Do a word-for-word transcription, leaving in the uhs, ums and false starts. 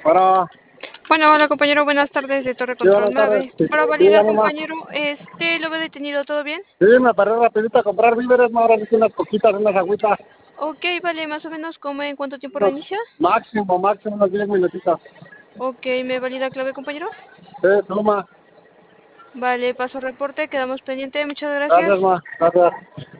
Para, Bueno, hola compañero, buenas tardes de Torre sí, Control buenas tardes. nueve. Sí, Para validar, dígame, ma. compañero, este, ¿lo ve detenido? ¿Todo bien? Sí, me paré rapidito a comprar víveres, ma, ahora sí unas coquitas, unas agüitas. Ok, vale, más o menos, ¿cómo en cuánto tiempo Unos reinicia? máximo, máximo, unos diez minutitos. Ok, ¿me valida clave, compañero? Sí, toma. Vale, paso reporte, quedamos pendiente, muchas gracias. Gracias, ma. Gracias.